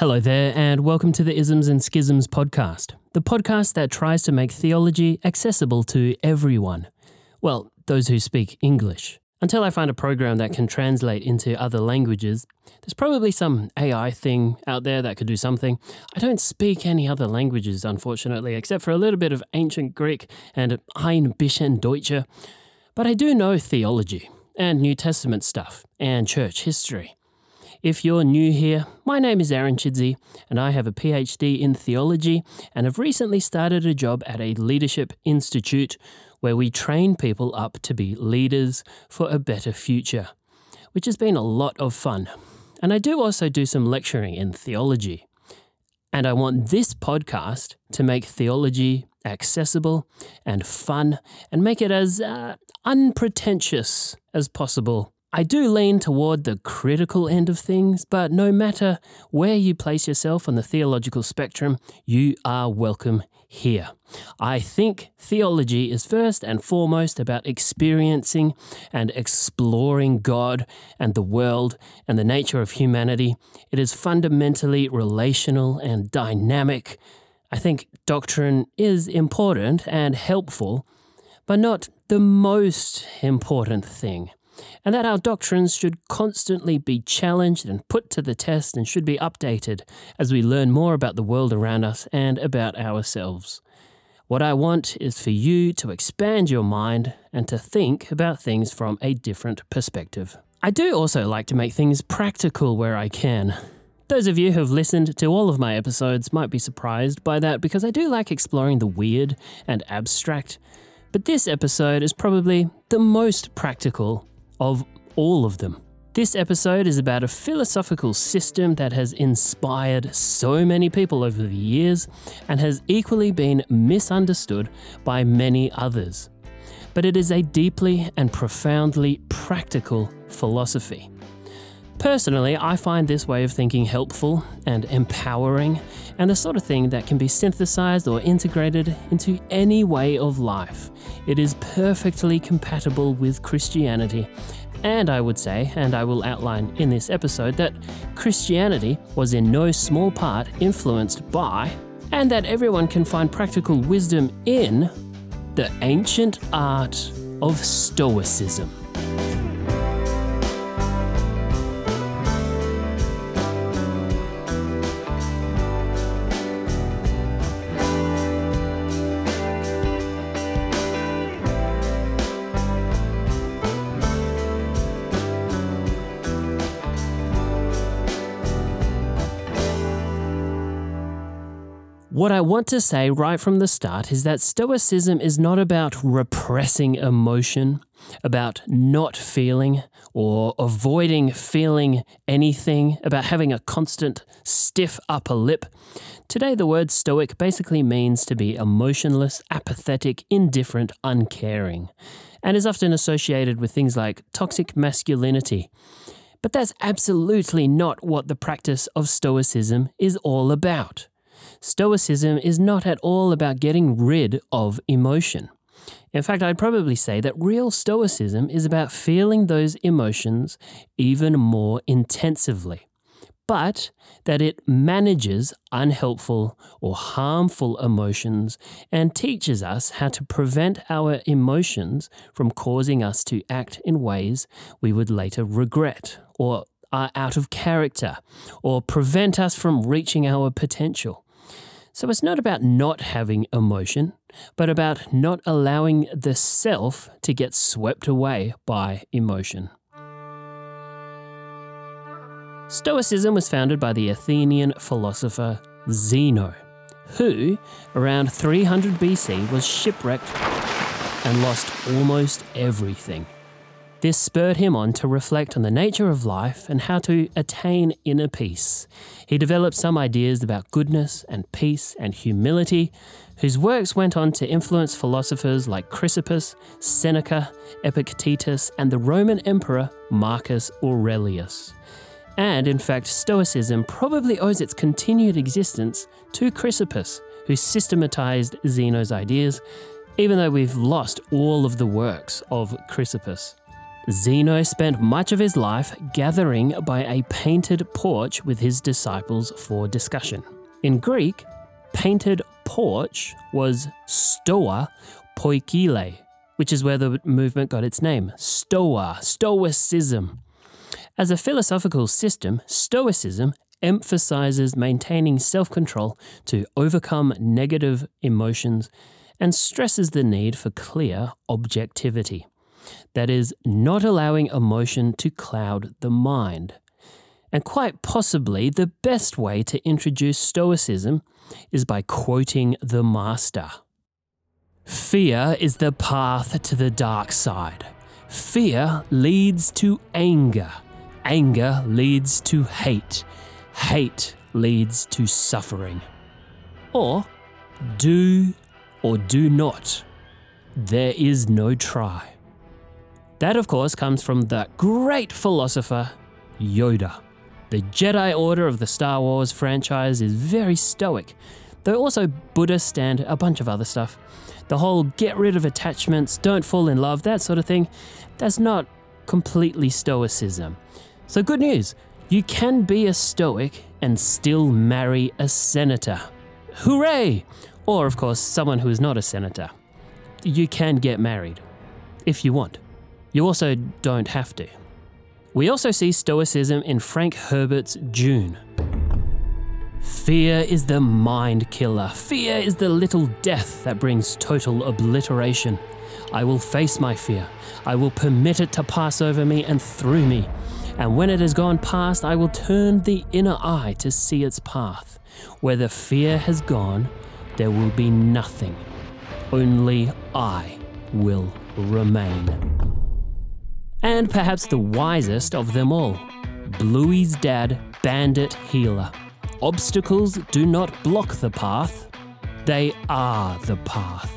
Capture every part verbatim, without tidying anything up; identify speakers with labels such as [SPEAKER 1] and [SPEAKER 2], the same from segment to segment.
[SPEAKER 1] Hello there, and welcome to the Isms and Schisms podcast, the podcast that tries to make theology accessible to everyone. Well, those who speak English. Until I find a program that can translate into other languages, there's probably some A I thing out there that could do something. I don't speak any other languages, unfortunately, except for a little bit of ancient Greek and Ein bisschen Deutsche. But I do know theology, and New Testament stuff, and church history. If you're new here, my name is Aaron Chidsey, and I have a P H D in theology and have recently started a job at a leadership institute where we train people up to be leaders for a better future, which has been a lot of fun. And I do also do some lecturing in theology. And I want this podcast to make theology accessible and fun and make it as uh, unpretentious as possible. I do lean toward the critical end of things, but no matter where you place yourself on the theological spectrum, you are welcome here. I think theology is first and foremost about experiencing and exploring God and the world and the nature of humanity. It is fundamentally relational and dynamic. I think doctrine is important and helpful, but not the most important thing. And that our doctrines should constantly be challenged and put to the test and should be updated as we learn more about the world around us and about ourselves. What I want is for you to expand your mind and to think about things from a different perspective. I do also like to make things practical where I can. Those of you who have listened to all of my episodes might be surprised by that because I do like exploring the weird and abstract. But this episode is probably the most practical of all of them. This episode is about a philosophical system that has inspired so many people over the years and has equally been misunderstood by many others. But it is a deeply and profoundly practical philosophy. Personally, I find this way of thinking helpful and empowering and the sort of thing that can be synthesized or integrated into any way of life. It is perfectly compatible with Christianity, and I would say, and I will outline in this episode, that Christianity was in no small part influenced by, and that everyone can find practical wisdom in, the ancient art of Stoicism. What I want to say right from the start is that Stoicism is not about repressing emotion, about not feeling or avoiding feeling anything, about having a constant stiff upper lip. Today, the word Stoic basically means to be emotionless, apathetic, indifferent, uncaring, and is often associated with things like toxic masculinity. But that's absolutely not what the practice of Stoicism is all about. Stoicism is not at all about getting rid of emotion. In fact, I'd probably say that real Stoicism is about feeling those emotions even more intensively, but that it manages unhelpful or harmful emotions and teaches us how to prevent our emotions from causing us to act in ways we would later regret or are out of character or prevent us from reaching our potential. So it's not about not having emotion, but about not allowing the self to get swept away by emotion. Stoicism was founded by the Athenian philosopher Zeno, who, around three hundred B C, was shipwrecked and lost almost everything. This spurred him on to reflect on the nature of life and how to attain inner peace. He developed some ideas about goodness and peace and humility, whose works went on to influence philosophers like Chrysippus, Seneca, Epictetus, and the Roman Emperor Marcus Aurelius. And in fact, Stoicism probably owes its continued existence to Chrysippus, who systematized Zeno's ideas, even though we've lost all of the works of Chrysippus. Zeno spent much of his life gathering by a painted porch with his disciples for discussion. In Greek, painted porch was stoa poikile, which is where the movement got its name, Stoa, Stoicism. As a philosophical system, Stoicism emphasizes maintaining self-control to overcome negative emotions and stresses the need for clear objectivity. That is, not allowing emotion to cloud the mind. And quite possibly the best way to introduce Stoicism is by quoting the master. Fear is the path to the dark side. Fear leads to anger. Anger leads to hate. Hate leads to suffering. Or do or do not. There is no try. That, of course, comes from the great philosopher Yoda. The Jedi Order of the Star Wars franchise is very stoic, though also Buddhist and a bunch of other stuff. The whole get rid of attachments, don't fall in love, that sort of thing, that's not completely stoicism. So good news, you can be a stoic and still marry a senator. Hooray! Or, of course, someone who is not a senator. You can get married, if you want. You also don't have to. We also see Stoicism in Frank Herbert's Dune. Fear is the mind killer. Fear is the little death that brings total obliteration. I will face my fear. I will permit it to pass over me and through me. And when it has gone past, I will turn the inner eye to see its path. Where the fear has gone, there will be nothing. Only I will remain. And perhaps the wisest of them all, Bluey's dad, Bandit Healer. Obstacles do not block the path, they are the path.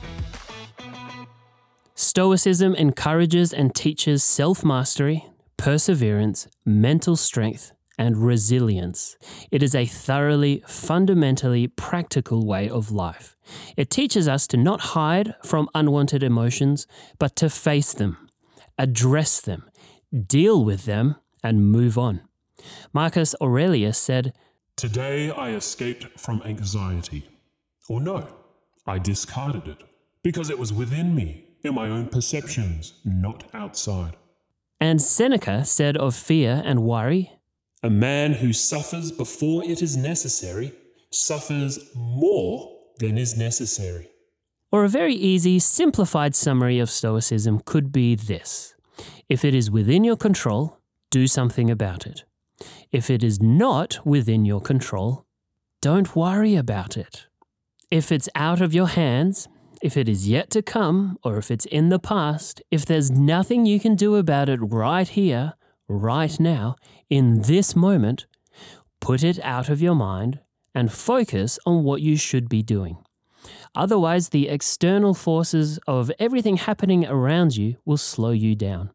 [SPEAKER 1] Stoicism encourages and teaches self-mastery, perseverance, mental strength, and resilience. It is a thoroughly, fundamentally practical way of life. It teaches us to not hide from unwanted emotions, but to face them, address them, deal with them, and move on. Marcus Aurelius said,
[SPEAKER 2] "Today I escaped from anxiety. Or no, I discarded it, because it was within me, in my own perceptions, not outside."
[SPEAKER 1] And Seneca said of fear and worry,
[SPEAKER 2] "A man who suffers before it is necessary suffers more than is necessary."
[SPEAKER 1] Or a very easy, simplified summary of Stoicism could be this. If it is within your control, do something about it. If it is not within your control, don't worry about it. If it's out of your hands, if it is yet to come, or if it's in the past, if there's nothing you can do about it right here, right now, in this moment, put it out of your mind and focus on what you should be doing. Otherwise, the external forces of everything happening around you will slow you down.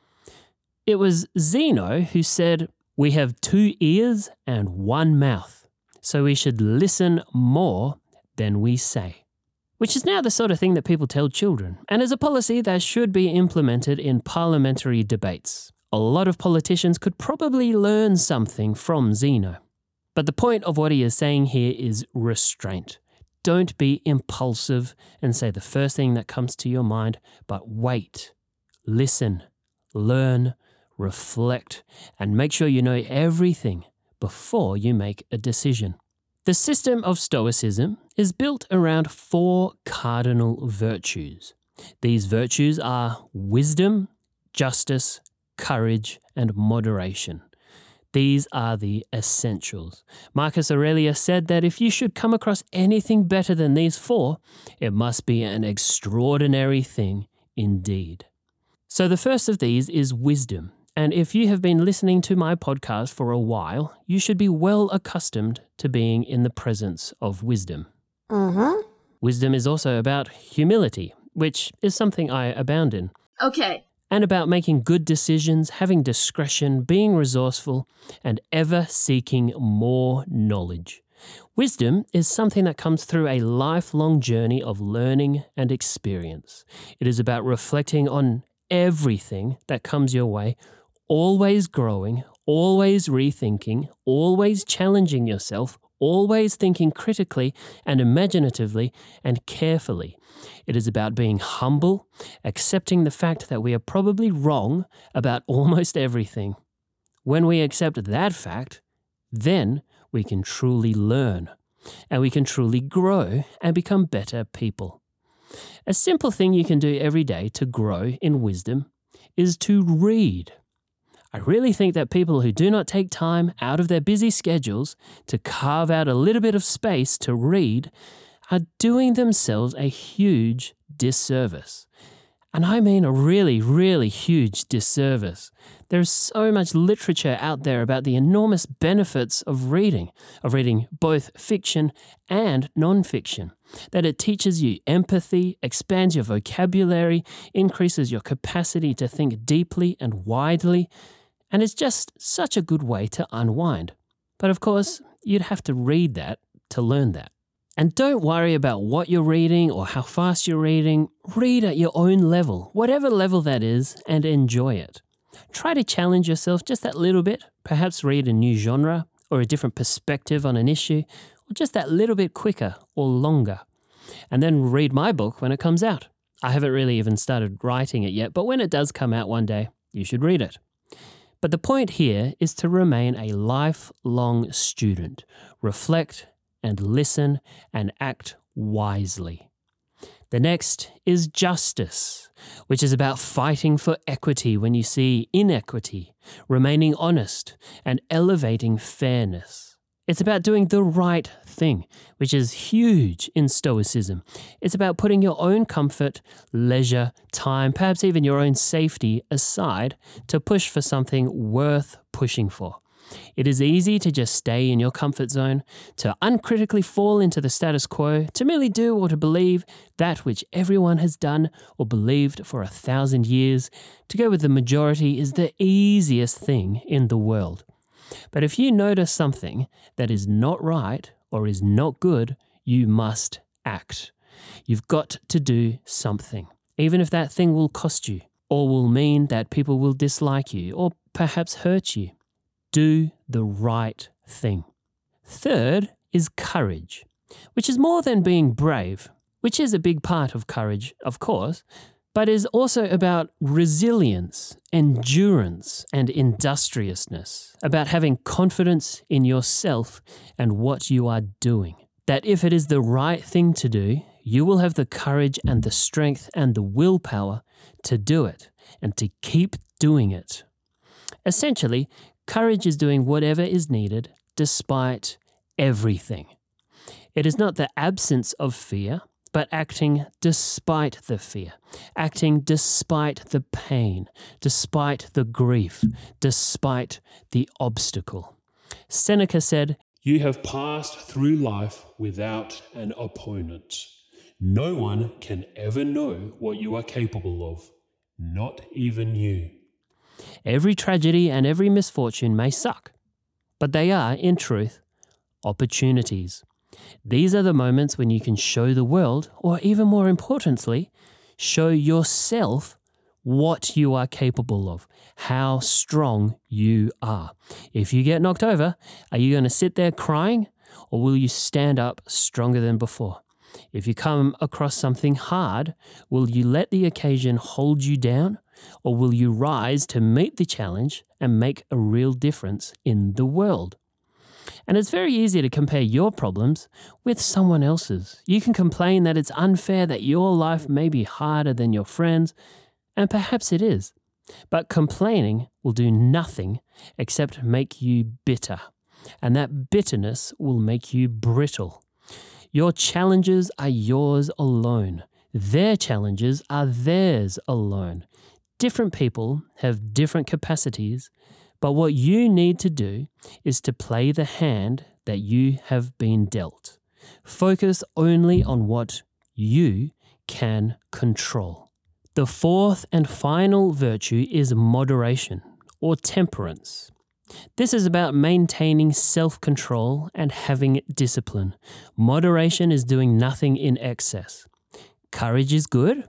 [SPEAKER 1] It was Zeno who said, "We have two ears and one mouth, so we should listen more than we say." Which is now the sort of thing that people tell children, and is a policy that should be implemented in parliamentary debates. A lot of politicians could probably learn something from Zeno. But the point of what he is saying here is restraint. Don't be impulsive and say the first thing that comes to your mind, but wait, listen, learn, reflect, and make sure you know everything before you make a decision. The system of Stoicism is built around four cardinal virtues. These virtues are wisdom, justice, courage, and moderation. These are the essentials. Marcus Aurelius said that if you should come across anything better than these four, it must be an extraordinary thing indeed. So the first of these is wisdom. And if you have been listening to my podcast for a while, you should be well accustomed to being in the presence of wisdom.
[SPEAKER 3] Mm-hmm.
[SPEAKER 1] Wisdom is also about humility, which is something I abound in.
[SPEAKER 3] Okay.
[SPEAKER 1] And about making good decisions, having discretion, being resourceful, and ever seeking more knowledge. Wisdom is something that comes through a lifelong journey of learning and experience. It is about reflecting on everything that comes your way, always growing, always rethinking, always challenging yourself, always thinking critically and imaginatively and carefully. It is about being humble, accepting the fact that we are probably wrong about almost everything. When we accept that fact, then we can truly learn, and we can truly grow and become better people. A simple thing you can do every day to grow in wisdom is to read. I really think that people who do not take time out of their busy schedules to carve out a little bit of space to read are doing themselves a huge disservice. And I mean a really, really huge disservice. There's so much literature out there about the enormous benefits of reading, of reading both fiction and non-fiction, that it teaches you empathy, expands your vocabulary, increases your capacity to think deeply and widely, and it's just such a good way to unwind. But of course, you'd have to read that to learn that. And don't worry about what you're reading or how fast you're reading. Read at your own level, whatever level that is, and enjoy it. Try to challenge yourself just that little bit, perhaps read a new genre or a different perspective on an issue, or just that little bit quicker or longer. And then read my book when it comes out. I haven't really even started writing it yet, but when it does come out one day, you should read it. But the point here is to remain a lifelong student. Reflect and listen and act wisely. The next is justice, which is about fighting for equity when you see inequity, remaining honest, and elevating fairness. It's about doing the right thing, which is huge in Stoicism. It's about putting your own comfort, leisure, time, perhaps even your own safety aside to push for something worth pushing for. It is easy to just stay in your comfort zone, to uncritically fall into the status quo, to merely do or to believe that which everyone has done or believed for a thousand years. To go with the majority is the easiest thing in the world. But if you notice something that is not right or is not good, you must act. You've got to do something, even if that thing will cost you or will mean that people will dislike you or perhaps hurt you. Do the right thing. Third is courage, which is more than being brave, which is a big part of courage, of course, but is also about resilience, endurance, and industriousness, about having confidence in yourself and what you are doing. That if it is the right thing to do, you will have the courage and the strength and the willpower to do it and to keep doing it. Essentially, courage is doing whatever is needed despite everything. It is not the absence of fear, but acting despite the fear, acting despite the pain, despite the grief, despite the obstacle. Seneca said,
[SPEAKER 2] You have passed through life without an opponent. No one can ever know what you are capable of, not even you.
[SPEAKER 1] Every tragedy and every misfortune may suck, but they are, in truth, opportunities. These are the moments when you can show the world, or even more importantly, show yourself what you are capable of, how strong you are. If you get knocked over, are you going to sit there crying, or will you stand up stronger than before? If you come across something hard, will you let the occasion hold you down, or will you rise to meet the challenge and make a real difference in the world? And it's very easy to compare your problems with someone else's. You can complain that it's unfair that your life may be harder than your friends, and perhaps it is. But complaining will do nothing except make you bitter, and that bitterness will make you brittle. Your challenges are yours alone. Their challenges are theirs alone. Different people have different capacities, but what you need to do is to play the hand that you have been dealt. Focus only on what you can control. The fourth and final virtue is moderation, or temperance. This is about maintaining self-control and having discipline. Moderation is doing nothing in excess. Courage is good,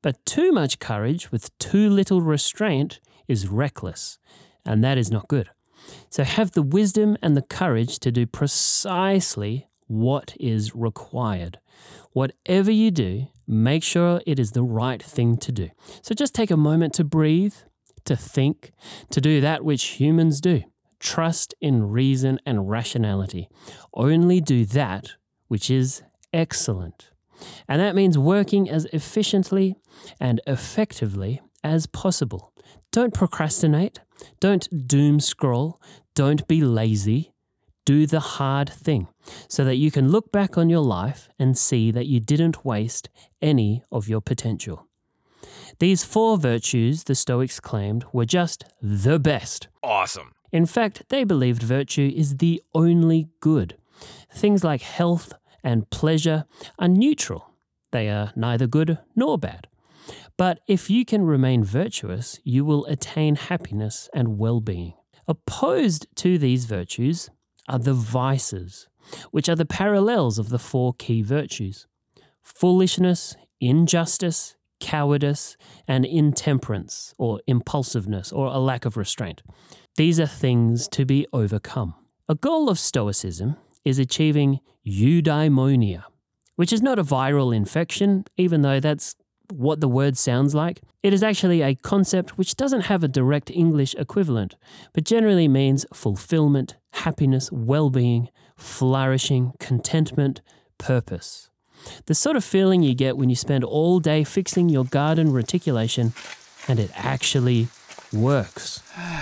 [SPEAKER 1] But too much courage with too little restraint is reckless, and that is not good. So have the wisdom and the courage to do precisely what is required. Whatever you do, make sure it is the right thing to do. So just take a moment to breathe, to think, to do that which humans do. Trust in reason and rationality. Only do that which is excellent. And that means working as efficiently and effectively as possible. Don't procrastinate. Don't doom scroll. Don't be lazy. Do the hard thing so that you can look back on your life and see that you didn't waste any of your potential. These four virtues, the Stoics claimed, were just the best.
[SPEAKER 3] Awesome.
[SPEAKER 1] In fact, they believed virtue is the only good. Things like health and pleasure are neutral. They are neither good nor bad. But if you can remain virtuous, you will attain happiness and well-being. Opposed to these virtues are the vices, which are the parallels of the four key virtues: foolishness, injustice, cowardice, and intemperance, or impulsiveness, or a lack of restraint. These are things to be overcome. A goal of Stoicism is achieving eudaimonia, which is not a viral infection, even though that's what the word sounds like. It is actually a concept which doesn't have a direct English equivalent, but generally means fulfillment, happiness, well-being, flourishing, contentment, purpose. The sort of feeling you get when you spend all day fixing your garden reticulation and it actually works.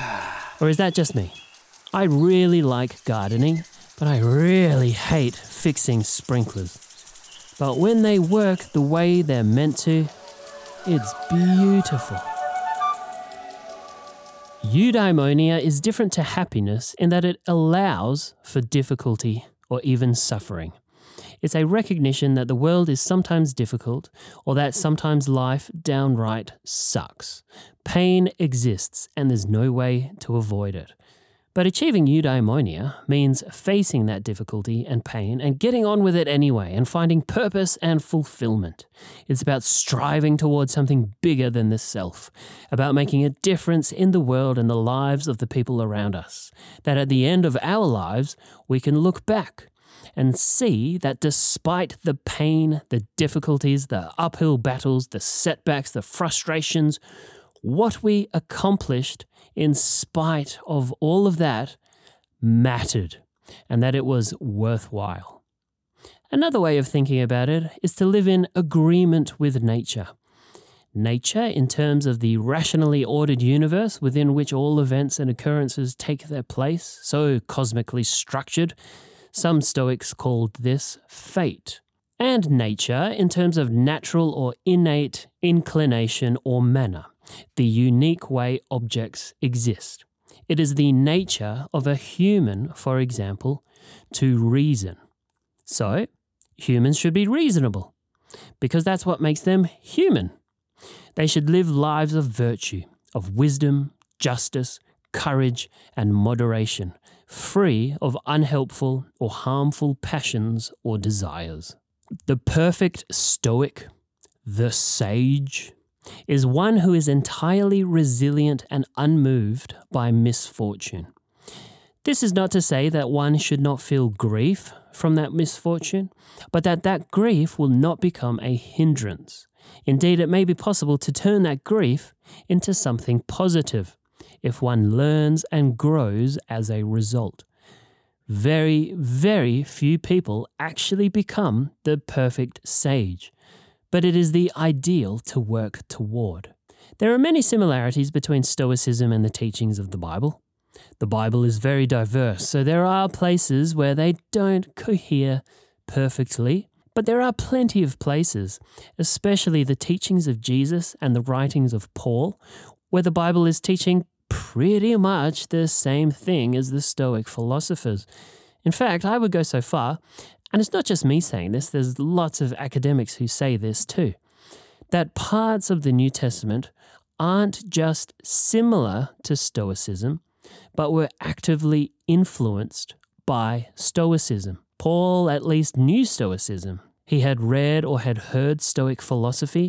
[SPEAKER 1] Or is that just me? I really like gardening, but I really hate fixing sprinklers. But when they work the way they're meant to, it's beautiful. Eudaimonia is different to happiness in that it allows for difficulty or even suffering. It's a recognition that the world is sometimes difficult or that sometimes life downright sucks. Pain exists and there's no way to avoid it. But achieving eudaimonia means facing that difficulty and pain and getting on with it anyway and finding purpose and fulfillment. It's about striving towards something bigger than the self, about making a difference in the world and the lives of the people around us. That at the end of our lives, we can look back and see that despite the pain, the difficulties, the uphill battles, the setbacks, the frustrations, what we accomplished in spite of all of that mattered, and that it was worthwhile. Another way of thinking about it is to live in agreement with nature. Nature, in terms of the rationally ordered universe within which all events and occurrences take their place, so cosmically structured, some Stoics called this fate. And nature, in terms of natural or innate inclination or manner, the unique way objects exist. It is the nature of a human, for example, to reason. So, humans should be reasonable, because that's what makes them human. They should live lives of virtue, of wisdom, justice, courage, and moderation, free of unhelpful or harmful passions or desires. The perfect Stoic, the sage, is one who is entirely resilient and unmoved by misfortune. This is not to say that one should not feel grief from that misfortune, but that that grief will not become a hindrance. Indeed, it may be possible to turn that grief into something positive if one learns and grows as a result. Very, very few people actually become the perfect sage, but it is the ideal to work toward. There are many similarities between Stoicism and the teachings of the Bible. The Bible is very diverse, so there are places where they don't cohere perfectly, but there are plenty of places, especially the teachings of Jesus and the writings of Paul, where the Bible is teaching pretty much the same thing as the Stoic philosophers. In fact, I would go so far, and it's not just me saying this, there's lots of academics who say this too, that parts of the New Testament aren't just similar to Stoicism, but were actively influenced by Stoicism. Paul at least knew Stoicism. He had read or had heard Stoic philosophy.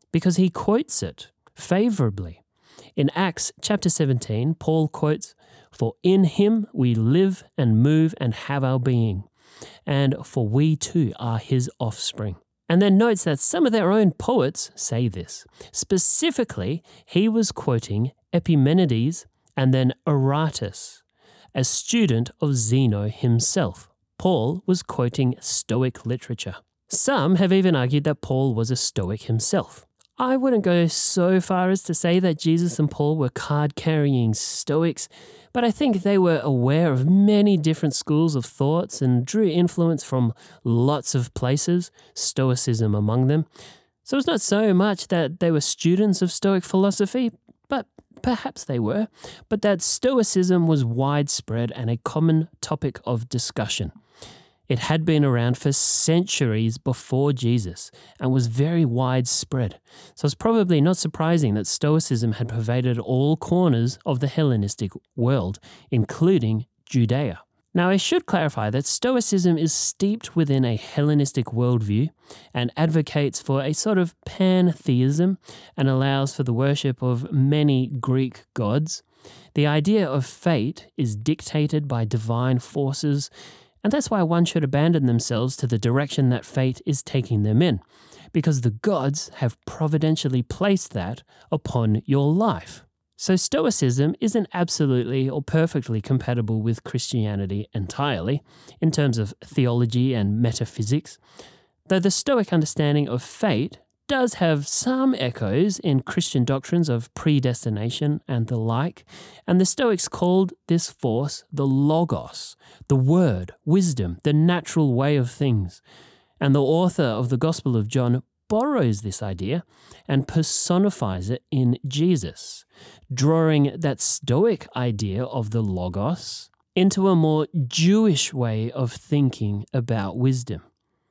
[SPEAKER 1] because he quotes it favorably. In Acts chapter seventeen, Paul quotes, "For in him we live and move and have our being, and for we too are his offspring." And then notes that some of their own poets say this. Specifically, he was quoting Epimenides and then Aratus, a student of Zeno himself. Paul was quoting Stoic literature. Some have even argued that Paul was a Stoic himself. I wouldn't go so far as to say that Jesus and Paul were card-carrying Stoics, but I think they were aware of many different schools of thoughts and drew influence from lots of places, Stoicism among them. So it's not so much that they were students of Stoic philosophy, but perhaps they were, but that Stoicism was widespread and a common topic of discussion. It had been around for centuries before Jesus and was very widespread. So it's probably not surprising that Stoicism had pervaded all corners of the Hellenistic world, including Judea. Now, I should clarify that Stoicism is steeped within a Hellenistic worldview and advocates for a sort of pantheism and allows for the worship of many Greek gods. The idea of fate is dictated by divine forces, and that's why one should abandon themselves to the direction that fate is taking them in, because the gods have providentially placed that upon your life. So Stoicism isn't absolutely or perfectly compatible with Christianity entirely, in terms of theology and metaphysics, though the Stoic understanding of fate does have some echoes in Christian doctrines of predestination and the like, and the Stoics called this force the Logos, the word, wisdom, the natural way of things. And the author of the Gospel of John borrows this idea and personifies it in Jesus, drawing that Stoic idea of the Logos into a more Jewish way of thinking about wisdom.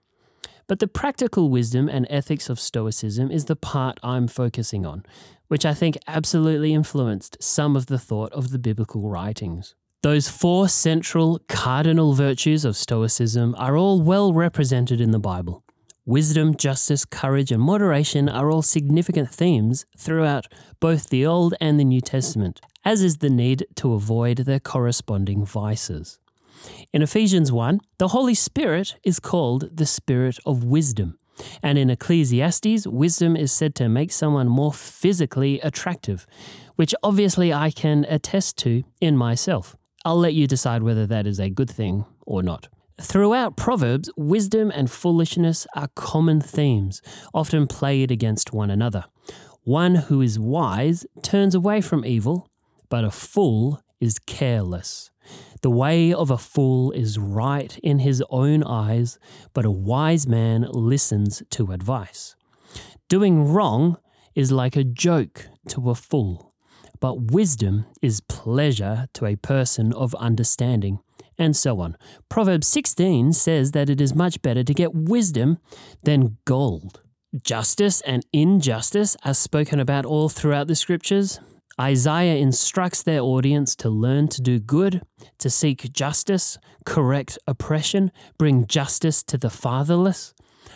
[SPEAKER 1] But the practical wisdom and ethics of Stoicism is the part I'm focusing on, which I think absolutely influenced some of the thought of the biblical writings. Those four central cardinal virtues of Stoicism are all well represented in the Bible. Wisdom, justice, courage, and moderation are all significant themes throughout both the Old and the New Testament, as is the need to avoid their corresponding vices. In Ephesians one, the Holy Spirit is called the Spirit of wisdom, and in Ecclesiastes, wisdom is said to make someone more physically attractive, which obviously I can attest to in myself. I'll let you decide whether that is a good thing or not. Throughout Proverbs, wisdom and foolishness are common themes, often played against one another. One who is wise turns away from evil, but a fool is careless. The way of a fool is right in his own eyes, but a wise man listens to advice. Doing wrong is like a joke to a fool, but wisdom is pleasure to a person of understanding, and so on. Proverbs sixteen says that it is much better to get wisdom than gold. Justice and injustice are spoken about all throughout the scriptures. Isaiah instructs their audience to learn to do good, to seek justice, correct oppression, bring justice to the fatherless.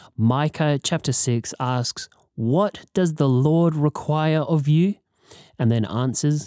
[SPEAKER 1] Micah chapter six asks, "What does the Lord require of you?" And then answers,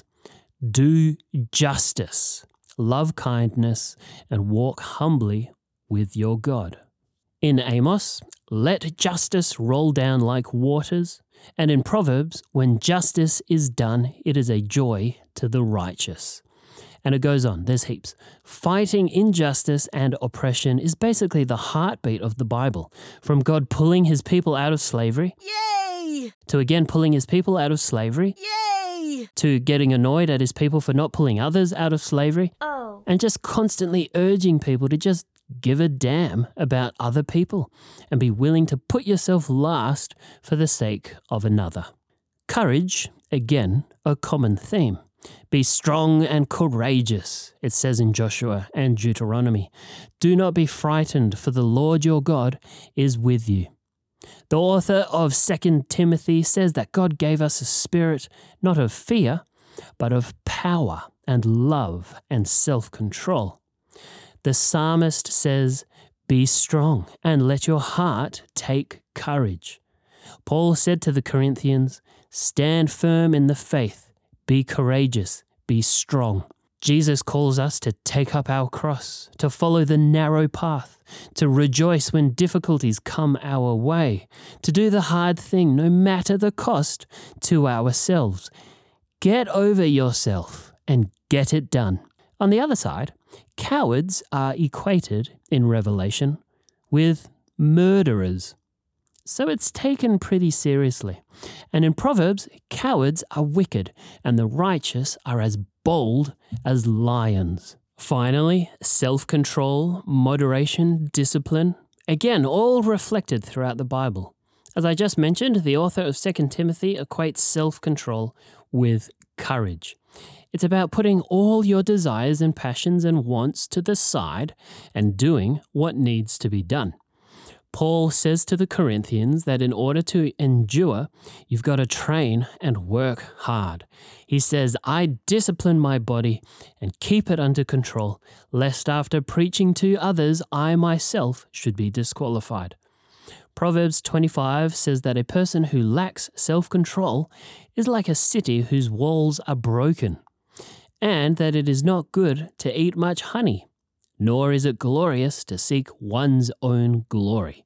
[SPEAKER 1] "Do justice, love kindness, and walk humbly with your God." In Amos, "Let justice roll down like waters." And in Proverbs, when justice is done, it is a joy to the righteous. And it goes on, there's heaps. Fighting injustice and oppression is basically the heartbeat of the Bible, from God pulling his people out of slavery,
[SPEAKER 3] Yay!
[SPEAKER 1] to again pulling his people out of slavery,
[SPEAKER 3] Yay!
[SPEAKER 1] to getting annoyed at his people for not pulling others out of slavery,
[SPEAKER 3] Oh.
[SPEAKER 1] and just constantly urging people to just give a damn about other people and be willing to put yourself last for the sake of another. Courage, again, a common theme. Be strong and courageous, it says in Joshua and Deuteronomy. Do not be frightened, for the Lord your God is with you. The author of Second Timothy says that God gave us a spirit not of fear, but of power and love and self-control. The psalmist says, "Be strong and let your heart take courage." Paul said to the Corinthians, "Stand firm in the faith, be courageous, be strong." Jesus calls us to take up our cross, to follow the narrow path, to rejoice when difficulties come our way, to do the hard thing no matter the cost to ourselves. Get over yourself and get it done. On the other side, cowards are equated in Revelation with murderers. So it's taken pretty seriously. And in Proverbs, cowards are wicked and the righteous are as bold as lions. Finally, self-control, moderation, discipline, again, all reflected throughout the Bible. As I just mentioned, the author of Second Timothy equates self-control with courage. It's about putting all your desires and passions and wants to the side and doing what needs to be done. Paul says to the Corinthians that in order to endure, you've got to train and work hard. He says, "I discipline my body and keep it under control, lest after preaching to others, I myself should be disqualified." Proverbs twenty-five says that a person who lacks self-control is like a city whose walls are broken, and that it is not good to eat much honey, nor is it glorious to seek one's own glory.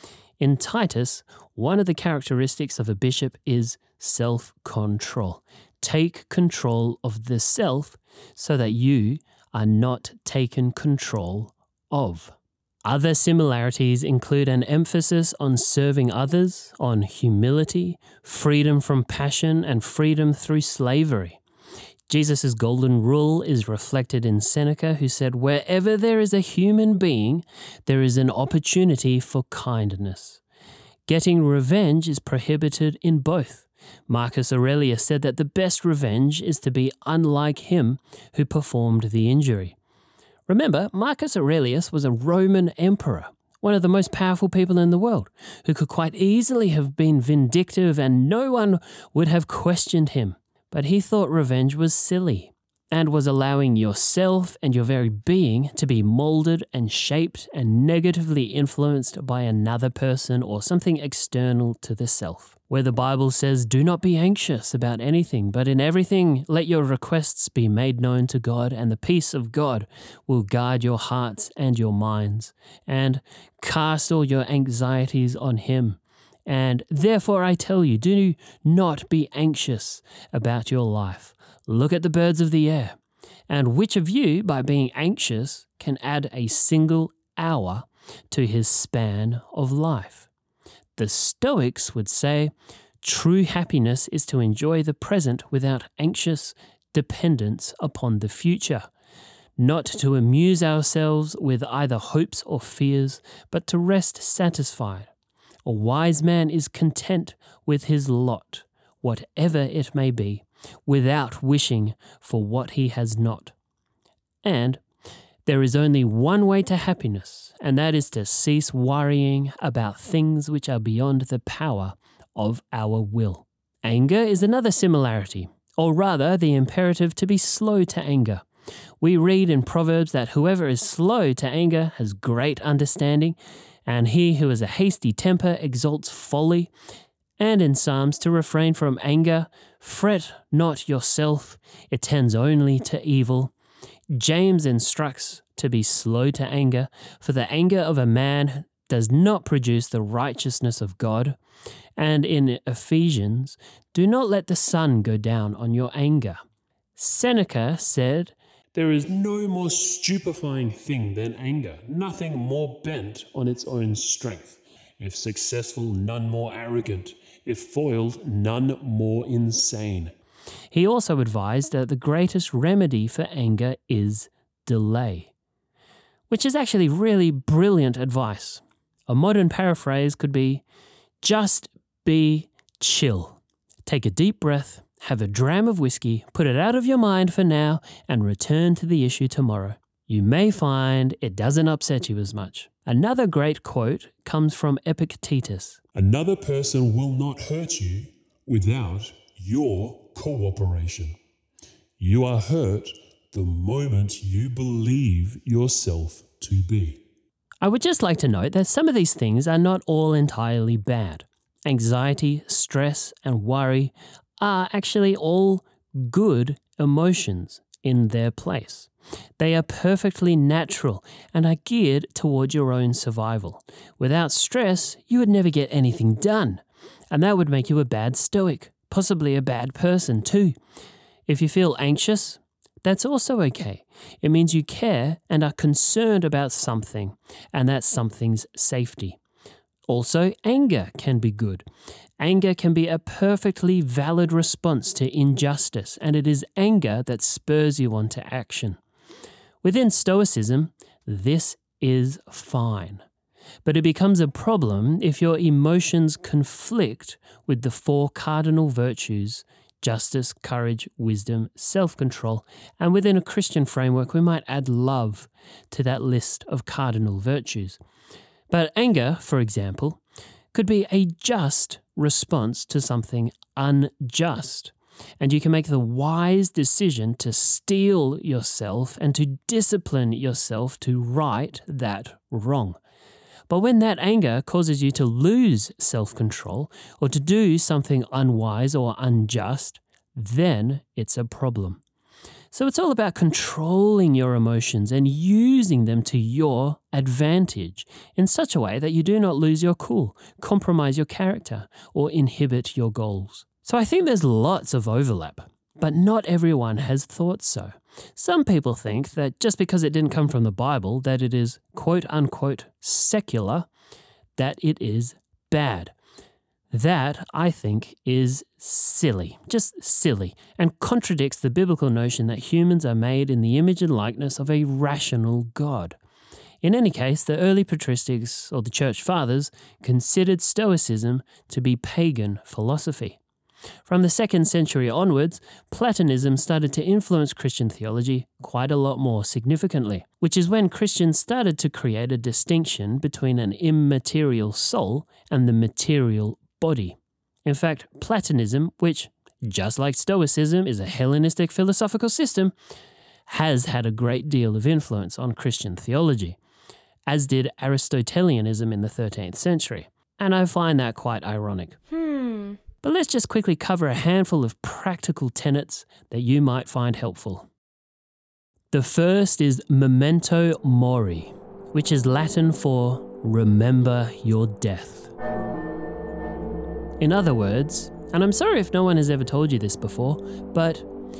[SPEAKER 1] In Titus, one of the characteristics of a bishop is self-control. Take control of the self so that you are not taken control of. Other similarities include an emphasis on serving others, on humility, freedom from passion, and freedom through slavery. Jesus' golden rule is reflected in Seneca, who said, "Wherever there is a human being, there is an opportunity for kindness." Getting revenge is prohibited in both. Marcus Aurelius said that the best revenge is to be unlike him who performed the injury. Remember, Marcus Aurelius was a Roman emperor, one of the most powerful people in the world, who could quite easily have been vindictive and no one would have questioned him. But he thought revenge was silly and was allowing yourself and your very being to be molded and shaped and negatively influenced by another person or something external to the self. Where the Bible says, "Do not be anxious about anything, but in everything let your requests be made known to God, and the peace of God will guard your hearts and your minds, and cast all your anxieties on him. And therefore I tell you, do not be anxious about your life. Look at the birds of the air. And which of you, by being anxious, can add a single hour to his span of life?" The Stoics would say, true happiness is to enjoy the present without anxious dependence upon the future, not to amuse ourselves with either hopes or fears, but to rest satisfied. A wise man is content with his lot, whatever it may be, without wishing for what he has not. And there is only one way to happiness, and that is to cease worrying about things which are beyond the power of our will. Anger is another similarity, or rather the imperative to be slow to anger. We read in Proverbs that whoever is slow to anger has great understanding, and he who has a hasty temper exalts folly. And in Psalms, to refrain from anger, fret not yourself, it tends only to evil. James instructs to be slow to anger, for the anger of a man does not produce the righteousness of God. And in Ephesians, do not let the sun go down on your anger. Seneca said,
[SPEAKER 2] "There is no more stupefying thing than anger, nothing more bent on its own strength. If successful, none more arrogant. If foiled, none more insane."
[SPEAKER 1] He also advised that the greatest remedy for anger is delay, which is actually really brilliant advice. A modern paraphrase could be, just be chill. Take a deep breath, have a dram of whiskey, put it out of your mind for now, and return to the issue tomorrow. You may find it doesn't upset you as much. Another great quote comes from Epictetus.
[SPEAKER 2] "Another person will not hurt you without your cooperation. You are hurt the moment you believe yourself to be."
[SPEAKER 1] I would just like to note that some of these things are not all entirely bad. anxiety, stress, and worry are actually all good emotions in their place. They are perfectly natural and are geared toward your own survival. Without stress, you would never get anything done, and that would make you a bad stoic, possibly a bad person too. If you feel anxious, that's also okay. It means you care and are concerned about something, and that something's safety. Also, anger can be good. Anger can be a perfectly valid response to injustice, and it is anger that spurs you on to action. Within Stoicism, this is fine. But it becomes a problem if your emotions conflict with the four cardinal virtues: justice, courage, wisdom, self-control, and within a Christian framework we might add love to that list of cardinal virtues. But anger, for example, could be a just response to something unjust, and you can make the wise decision to steel yourself and to discipline yourself to right that wrong. But when that anger causes you to lose self-control or to do something unwise or unjust, then it's a problem. So it's all about controlling your emotions and using them to your advantage in such a way that you do not lose your cool, compromise your character, or inhibit your goals. So I think there's lots of overlap, but not everyone has thought so. Some people think that just because it didn't come from the Bible, that it is quote-unquote secular, that it is bad. That, I think, is silly, just silly, and contradicts the biblical notion that humans are made in the image and likeness of a rational God. In any case, the early patristics, or the church fathers, considered Stoicism to be pagan philosophy. From the second century onwards, Platonism started to influence Christian theology quite a lot more significantly, which is when Christians started to create a distinction between an immaterial soul and the material body. In fact, Platonism, which, just like Stoicism, is a Hellenistic philosophical system, has had a great deal of influence on Christian theology, as did Aristotelianism in the thirteenth century. And I find that quite ironic.
[SPEAKER 3] Hmm.
[SPEAKER 1] But let's just quickly cover a handful of practical tenets that you might find helpful. The first is memento mori, which is Latin for remember your death. In other words, and I'm sorry if no one has ever told you this before, but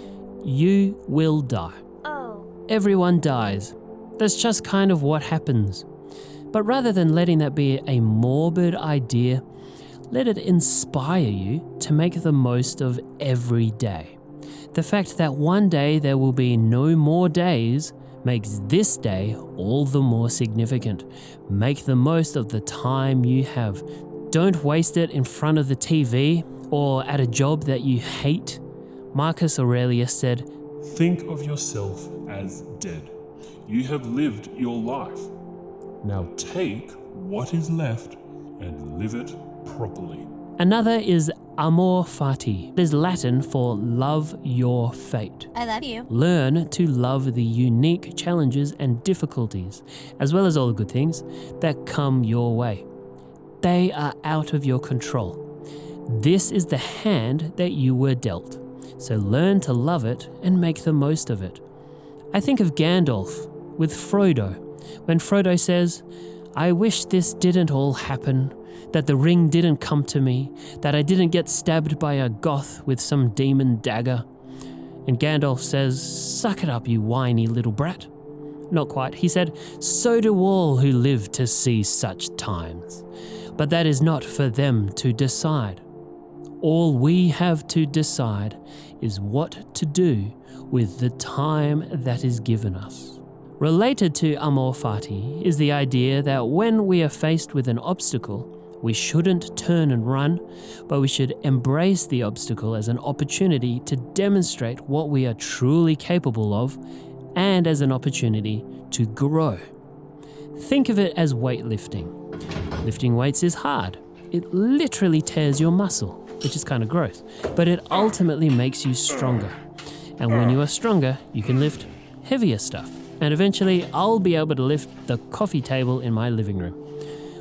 [SPEAKER 1] you will die.
[SPEAKER 3] Oh.
[SPEAKER 1] Everyone dies. That's just kind of what happens. But rather than letting that be a morbid idea, let it inspire you to make the most of every day. The fact that one day there will be no more days makes this day all the more significant. Make the most of the time you have. Don't waste it in front of the T V or at a job that you hate. Marcus Aurelius said,
[SPEAKER 2] Think of yourself as dead. You have lived your life. Now take what is left and live it properly.
[SPEAKER 1] Another is amor fati. It is Latin for love your fate.
[SPEAKER 3] I love you.
[SPEAKER 1] Learn to love the unique challenges and difficulties, as well as all the good things that come your way. They are out of your control. This is the hand that you were dealt, so learn to love it and make the most of it. I think of Gandalf with Frodo, when Frodo says, I wish this didn't all happen, that the ring didn't come to me, that I didn't get stabbed by a goth with some demon dagger. And Gandalf says, suck it up, you whiny little brat. Not quite. He said, so do all who live to see such times. But that is not for them to decide. All we have to decide is what to do with the time that is given us. Related to amor fati is the idea that when we are faced with an obstacle, we shouldn't turn and run, but we should embrace the obstacle as an opportunity to demonstrate what we are truly capable of and as an opportunity to grow. Think of it as weightlifting. Lifting weights is hard. It literally tears your muscle, which is kind of gross, but it ultimately makes you stronger. And when you are stronger, you can lift heavier stuff. And eventually, I'll be able to lift the coffee table in my living room.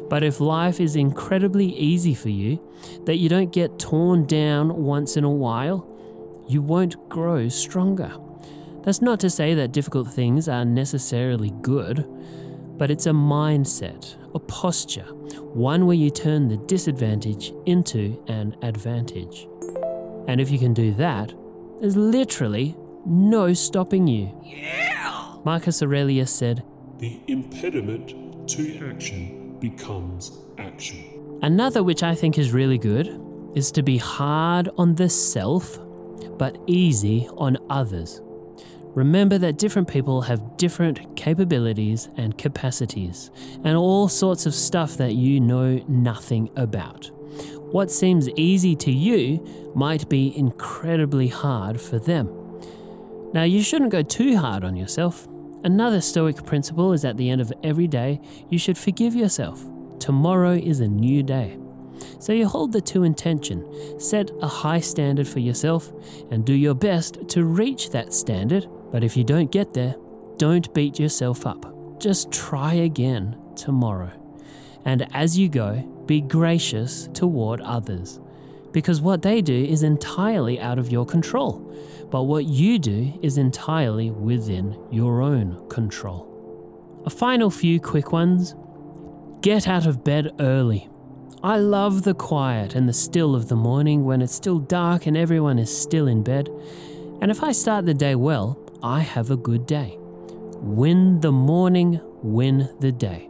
[SPEAKER 1] But if life is incredibly easy for you, that you don't get torn down once in a while, you won't grow stronger. That's not to say that difficult things are necessarily good, but it's a mindset, a posture, one where you turn the disadvantage into an advantage. And if you can do that, there's literally no stopping you. Yeah! Marcus Aurelius said,
[SPEAKER 2] "The impediment to action becomes action."
[SPEAKER 1] Another which I think is really good is to be hard on the self, but easy on others. Remember that different people have different capabilities and capacities, and all sorts of stuff that you know nothing about. What seems easy to you might be incredibly hard for them. Now, you shouldn't go too hard on yourself. Another Stoic principle is at the end of every day, you should forgive yourself. Tomorrow is a new day. So you hold the two in tension, set a high standard for yourself, and do your best to reach that standard. But if you don't get there, don't beat yourself up. Just try again tomorrow. And as you go, be gracious toward others, because what they do is entirely out of your control, but what you do is entirely within your own control. A final few quick ones. Get out of bed early. I love the quiet and the still of the morning when it's still dark and everyone is still in bed. And if I start the day well, I have a good day. Win the morning, win the day.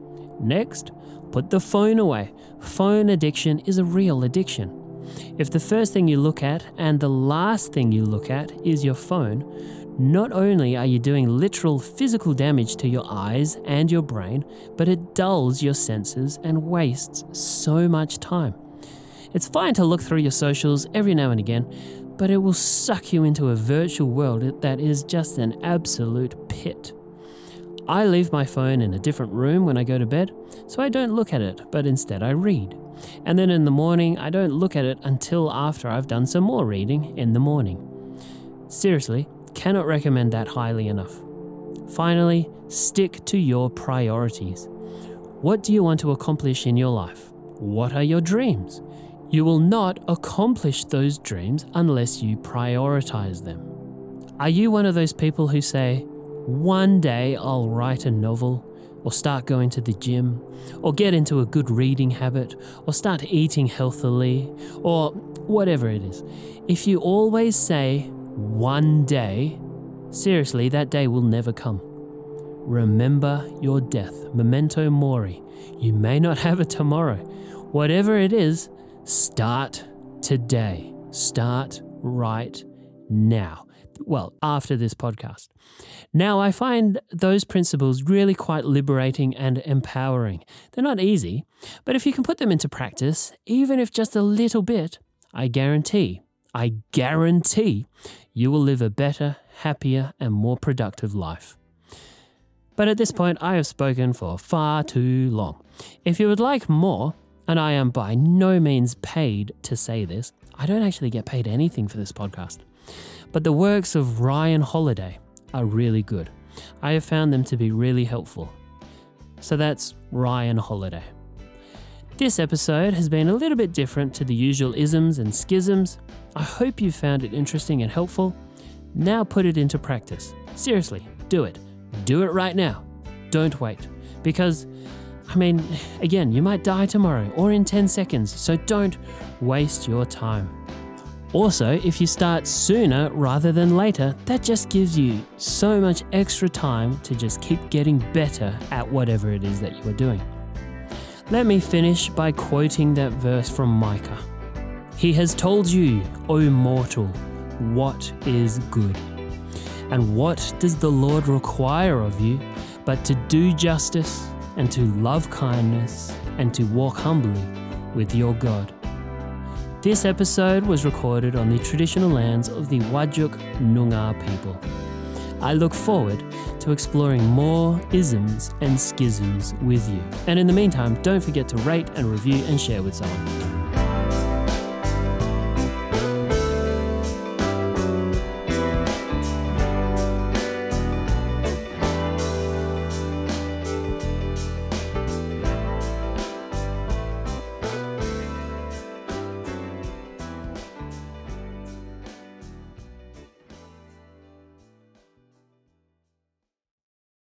[SPEAKER 1] Next, put the phone away. Phone addiction is a real addiction. If the first thing you look at and the last thing you look at is your phone, not only are you doing literal physical damage to your eyes and your brain, but it dulls your senses and wastes so much time. It's fine to look through your socials every now and again, but it will suck you into a virtual world that is just an absolute pit. I leave my phone in a different room when I go to bed, so I don't look at it, but instead I read. And then in the morning, I don't look at it until after I've done some more reading in the morning. Seriously, cannot recommend that highly enough. Finally, stick to your priorities. What do you want to accomplish in your life? What are your dreams? You will not accomplish those dreams unless you prioritize them. Are you one of those people who say, one day I'll write a novel, or start going to the gym, or get into a good reading habit, or start eating healthily, or whatever it is? If you always say, one day, seriously, that day will never come. Remember your death, memento mori. You may not have it tomorrow. Whatever it is, start today. Start right now. Well, after this podcast. Now, I find those principles really quite liberating and empowering. They're not easy, but if you can put them into practice, even if just a little bit, I guarantee, I guarantee you will live a better, happier, and more productive life. But at this point, I have spoken for far too long. If you would like more, and I am by no means paid to say this, I don't actually get paid anything for this podcast, but the works of Ryan Holiday are really good. I have found them to be really helpful. So that's Ryan Holiday. This episode has been a little bit different to the usual isms and schisms. I hope you found it interesting and helpful. Now put it into practice. Seriously, do it. Do it right now. Don't wait. Because, I mean, again, you might die tomorrow or in ten seconds, so don't waste your time. Also, if you start sooner rather than later, that just gives you so much extra time to just keep getting better at whatever it is that you are doing. Let me finish by quoting that verse from Micah. He has told you, O mortal, what is good. And what does the Lord require of you but to do justice and to love kindness and to walk humbly with your God. This episode was recorded on the traditional lands of the Whadjuk Noongar people. I look forward to exploring more isms and schisms with you. And in the meantime, don't forget to rate and review and share with someone.